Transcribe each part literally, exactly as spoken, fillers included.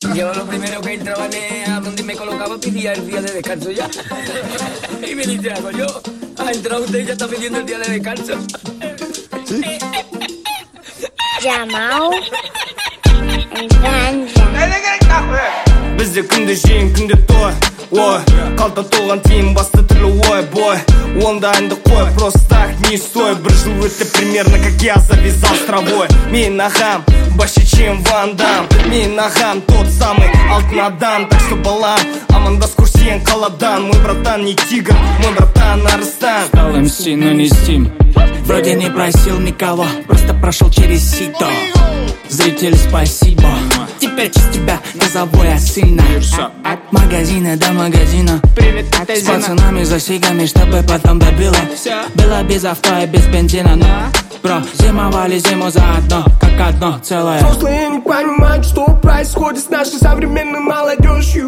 Yo lo primero que entraba a donde me colocaba pedía el día de descanso ya. Y me dice algo, yo, ha entrado usted y ya está pidiendo el día de descanso. ¿Sí? Jamal and Vanja. Bizde күнде жең күнде той, ой, қалта толған тиын басты түрлі ой, бой. Онда әнді қой, просто так не стой. Бір жыл өтті примерно, как я завязал с травой. Мен ағам, баще чем Ван Дам. Мен ағам, тот самый алтын адам. Так что балам, амандас курсен қаладан. Мой братан не тигр, мой братан арыстан. Стал эм си, но не Steam. Вроде не просил никого, просто прошел через сито. Зрители, спасибо. Теперь через тебя назову я сына. От магазина до магазина. Привет, с пацанами за сигами, чтобы потом добило. Было без авто и без бензина, но бро, зимовали зиму заодно, как одно целое. Взрослые не понимают, что происходит с нашей современной молодежью.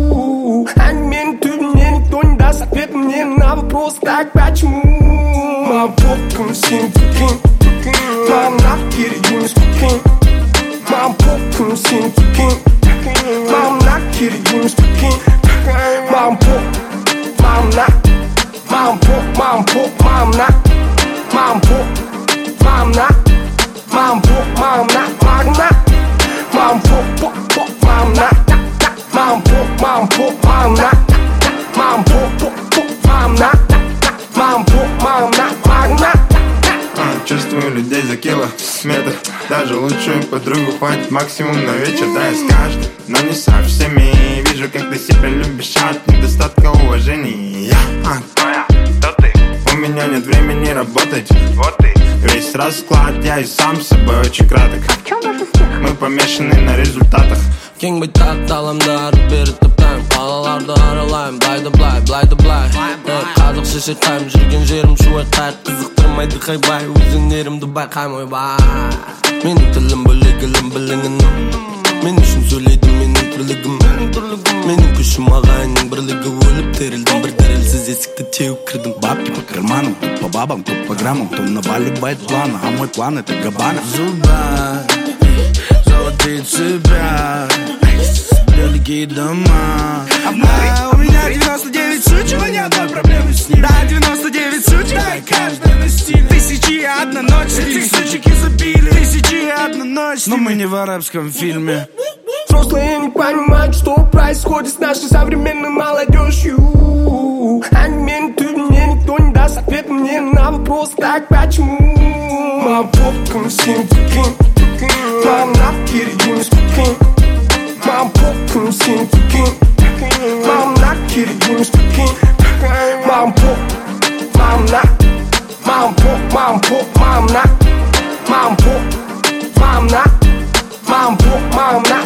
Они мне не ты, мне никто не даст ответ мне на вопрос, так почему? Мам, попком син кукин, мам, нахер юнис кукин. Мам, попком син кукин, мам, нахер юнис кукин. Мам, поп, мам, на, мам, поп, мам, поп, мам, на, мам, поп, мам, на, мам, поп, мам, на, мам, на, мам, поп, поп, поп, мам, на, мам, поп, мам, поп, мам, на, мам, поп, поп, поп, мам, на, мам, поп, мам, на, мам, на. Чувствую людей за километр. Даже лучшую подругу хватит максимум на вечер. Да, я с каждым, но не со всеми. Вижу, как ты себя любишь от недостатка уважения. А, кто ты? У меня нет времени работать. Вот ты. Весь расклад, я и сам с собой очень краток. Мы помешаны на результатах. King быть тапталымда арып беріп таптайым. Қалаларды аралайым, блайды блай, блайды блай. Қазық шешетқайым, жүрген жерім шуай қайыр. Қызықтырмайды хайбай, өзіңдерімді байқайм ойбай. Менің тілім бөлек, ілім біліңін. Мен үшін сөйлейді менің тірлігім. Менің күшім ағайынның бірлігі. Өліп терілдім, бір дірілсіз есікті теуіп кірдім. Бабки по карманам, тут по бабам, тут по граммам. Кто наваливает плана, а мой план это Габана. Зуба, золотые цепя, великие дома. А у меня девяносто девять сучек, но ни одной проблемы с ним. Да, девяносто девять сучек, да, и каждая на стиле. Тысячи и одна ночь, этих сучек изобилие. Тысячи и одна ночь, но мы не в арабском фильме. Взрослые не понимают, что происходит с нашей современной молодежью. Они мне не ты, мне никто не даст ответ мне на вопрос, так почему? Мам, попком син кукин, мам, нахер юнис кукин. Мам, попком син кукин, мам, нахер юнис кукин. Мам, поп, мам, на, мам, поп, мам, поп, мам, на, мам, поп, мам, на, мам, поп, мам, на.